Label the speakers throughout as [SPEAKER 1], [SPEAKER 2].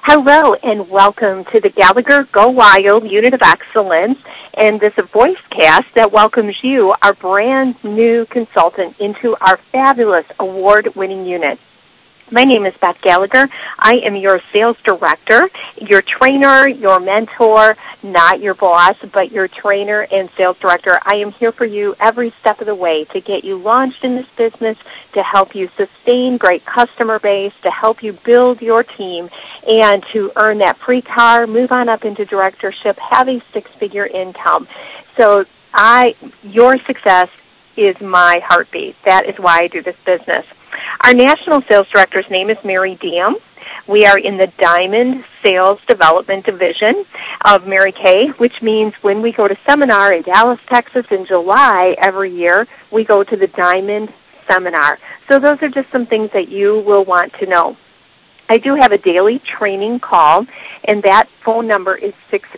[SPEAKER 1] Hello and welcome to the Gallagher Go Wild Unit of Excellence and this voicecast that welcomes you, our brand new consultant, into our fabulous award-winning unit. My name is Beth Gallagher. I am your sales director, your trainer, your mentor, not your boss, but your trainer and sales director. I am here for you every step of the way to get you launched in this business, to help you sustain great customer base, to help you build your team, and to earn that free car, move on up into directorship, have a six-figure income. So your success is my heartbeat. That is why I do this business. Our national sales director's name is Mary Diem. We are in the Diamond Sales Development Division of Mary Kay, which means when we go to seminar in Dallas, Texas in July every year, we go to the Diamond Seminar. So those are just some things that you will want to know. I do have a daily training call, and that phone number is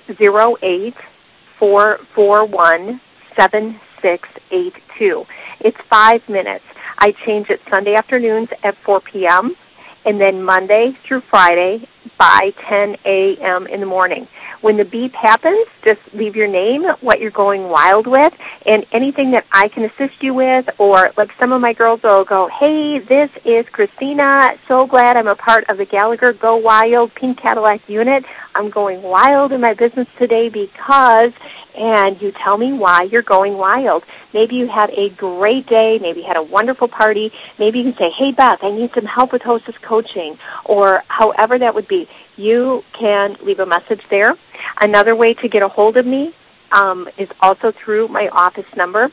[SPEAKER 1] 608-441-7682. It's 5 minutes. I change it Sunday afternoons at 4 p.m. and then Monday through Friday by 10 a.m. in the morning. When the beep happens, just leave your name, what you're going wild with, and anything that I can assist you with, or like some of my girls will go, hey, this is Christina. So glad I'm a part of the Gallagher Go Wild Pink Cadillac unit. I'm going wild in my business today because, and you tell me why you're going wild. Maybe you had a great day. Maybe you had a wonderful party. Maybe you can say, hey, Beth, I need some help with hostess coaching, or however that would be. You can leave a message there. Another way to get a hold of me is also through my office number,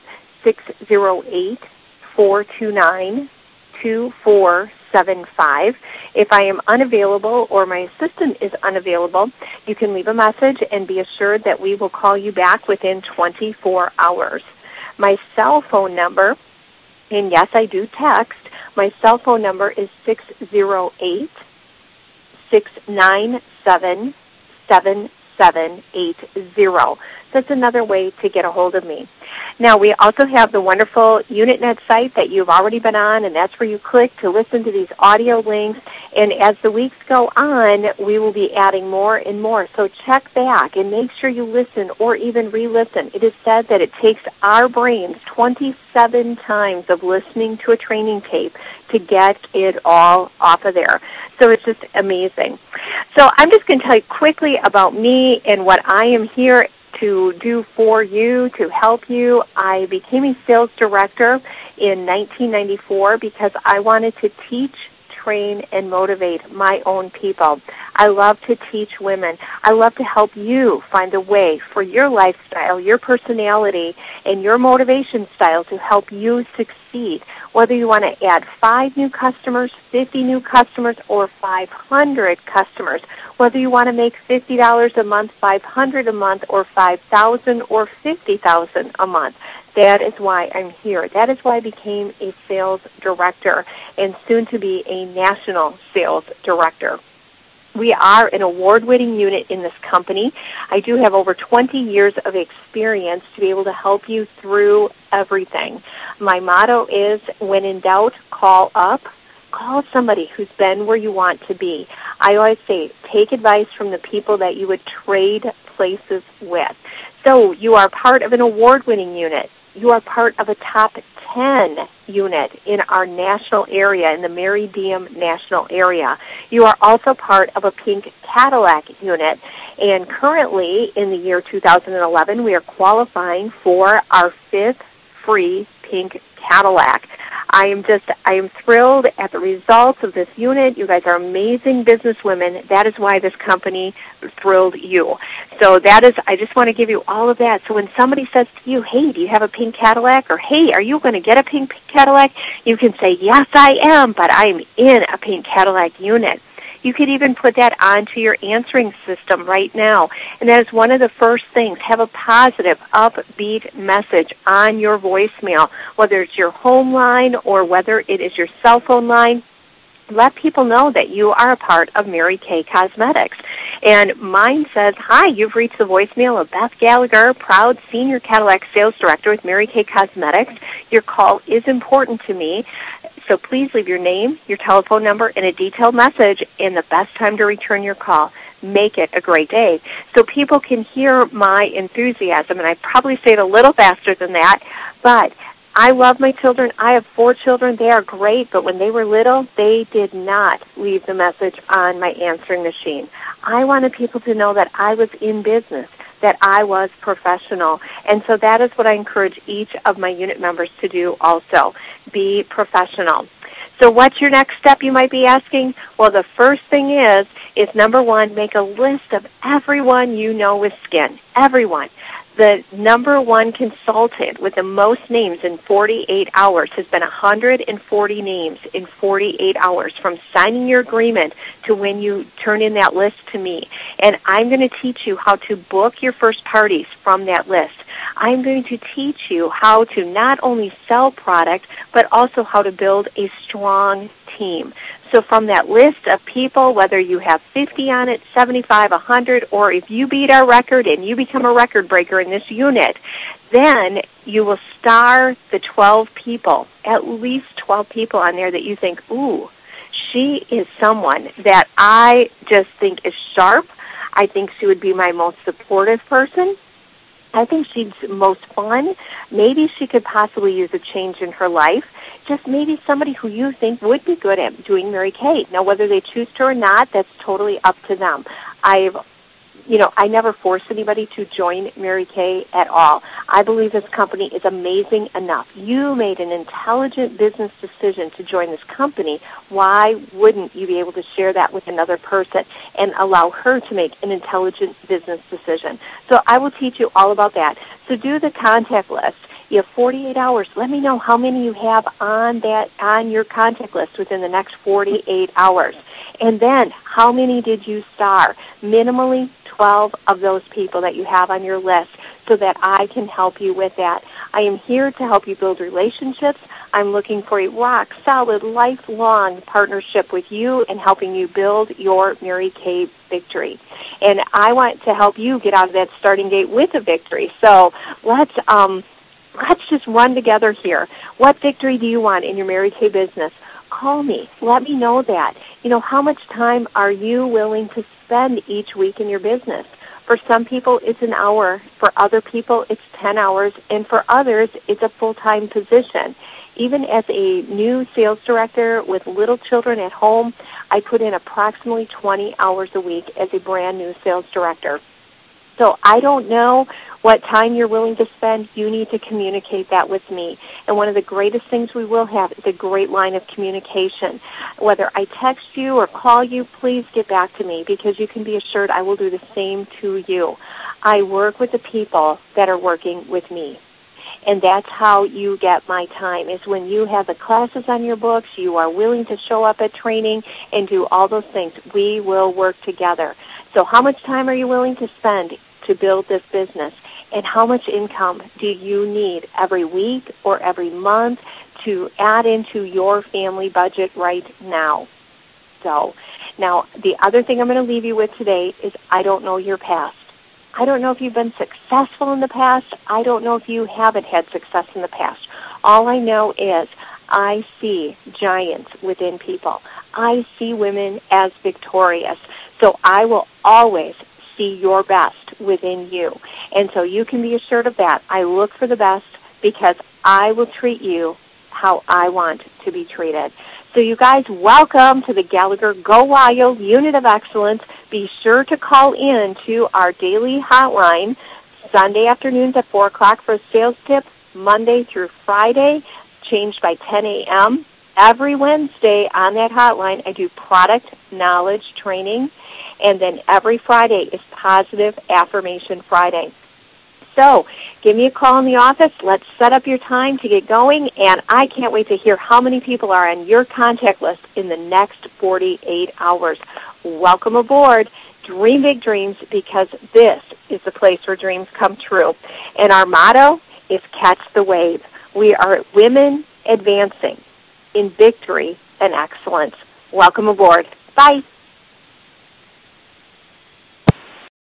[SPEAKER 1] 608-429-2475. If I am unavailable or my assistant is unavailable, you can leave a message and be assured that we will call you back within 24 hours. My cell phone number, and yes, I do text, my cell phone number is 608-697-7780. That's another way to get a hold of me. Now, we also have the wonderful UnitNet site that you've already been on, and that's where you click to listen to these audio links. And as the weeks go on, we will be adding more and more. So check back and make sure you listen or even re-listen. It is said that it takes our brains 27 times of listening to a training tape to get it all off of there. So it's just amazing. So I'm just going to tell you quickly about me and what I am here to do for you, to help you. I became a sales director in 1994 because I wanted to teach, train, and motivate my own people. I love to teach women. I love to help you find a way for your lifestyle, your personality, and your motivation style to help you succeed. Whether you want to add 5 new customers, 50 new customers, or 500 customers. Whether you want to make $50 a month, $500 a month, or $5,000 or $50,000 a month. That is why I'm here. That is why I became a sales director and soon to be a national sales director. We are an award-winning unit in this company. I do have over 20 years of experience to be able to help you through everything. My motto is, when in doubt, call up. Call somebody who's been where you want to be. I always say, take advice from the people that you would trade places with. So you are part of an award-winning unit. You are part of a top 10 unit in our national area, in the Mary Diem national area. You are also part of a Pink Cadillac unit. And currently, in the year 2011, we are qualifying for our 5th free Pink Cadillac. I am thrilled at the results of this unit. You guys are amazing businesswomen. That is why this company thrilled you. So I just want to give you all of that. So when somebody says to you, hey, do you have a Pink Cadillac? Or, hey, are you going to get a Pink Cadillac? You can say, yes, I am, but I'm in a Pink Cadillac unit. You could even put that onto your answering system right now. And that is one of the first things. Have a positive, upbeat message on your voicemail, whether it's your home line or whether it is your cell phone line. Let people know that you are a part of Mary Kay Cosmetics. And mine says, hi, you've reached the voicemail of Beth Gallagher, proud Senior Cadillac Sales Director with Mary Kay Cosmetics. Your call is important to me. So please leave your name, your telephone number, and a detailed message and the best time to return your call. Make it a great day so people can hear my enthusiasm. And I probably say it a little faster than that, but I love my children. I have 4 children. They are great, but when they were little, they did not leave the message on my answering machine. I wanted people to know that I was in business, that I was professional. And so that is what I encourage each of my unit members to do also, be professional. So what's your next step, you might be asking? Well, the first thing is number 1, make a list of everyone you know with skin, everyone. The number 1 consultant with the most names in 48 hours has been 140 names in 48 hours from signing your agreement to when you turn in that list to me. And I'm going to teach you how to book your first parties from that list. I'm going to teach you how to not only sell product, but also how to build a strong team. So from that list of people, whether you have 50 on it, 75, 100, or if you beat our record and you become a record breaker in this unit, then you will star the 12 people, at least 12 people on there that you think, ooh, she is someone that I just think is sharp. I think she would be my most supportive person. I think she's most fun. Maybe she could possibly use a change in her life. Just maybe somebody who you think would be good at doing Mary Kay. Now, whether they choose to or not, that's totally up to them. I never force anybody to join Mary Kay at all. I believe this company is amazing enough. You made an intelligent business decision to join this company. Why wouldn't you be able to share that with another person and allow her to make an intelligent business decision? So I will teach you all about that. So do the contact list. You have 48 hours. Let me know how many you have on your contact list within the next 48 hours. And then, how many did you star? Minimally 12 of those people that you have on your list so that I can help you with that. I am here to help you build relationships. I'm looking for a rock-solid, lifelong partnership with you and helping you build your Mary Kay victory. And I want to help you get out of that starting gate with a victory. So let's just run together here. What victory do you want in your Mary Kay business? Call me. Let me know that. How much time are you willing to spend each week in your business? For some people, it's an hour. For other people, it's 10 hours. And for others, it's a full-time position. Even as a new sales director with little children at home, I put in approximately 20 hours a week as a brand new sales director. So I don't know what time you're willing to spend. You need to communicate that with me. And one of the greatest things we will have is a great line of communication. Whether I text you or call you, please get back to me because you can be assured I will do the same to you. I work with the people that are working with me. And that's how you get my time, is when you have the classes on your books, you are willing to show up at training and do all those things. We will work together. So how much time are you willing to spend to build this business? And how much income do you need every week or every month to add into your family budget right now? So now the other thing I'm going to leave you with today is I don't know your past. I don't know if you've been successful in the past. I don't know if you haven't had success in the past. All I know is I see giants within people. I see women as victorious. So I will always see your best within you. And so you can be assured of that. I look for the best because I will treat you how I want to be treated. So you guys, welcome to the Gallagher Go Wild Unit of Excellence. Be sure to call in to our daily hotline Sunday afternoons at 4 o'clock for a sales tip, Monday through Friday, changed by 10 a.m. Every Wednesday on that hotline, I do product knowledge training, and then every Friday is Positive Affirmation Friday. So give me a call in the office. Let's set up your time to get going, and I can't wait to hear how many people are on your contact list in the next 48 hours. Welcome aboard. Dream big dreams, because this is the place where dreams come true. And our motto is catch the wave. We are women advancing in victory and excellence. Welcome aboard. Bye.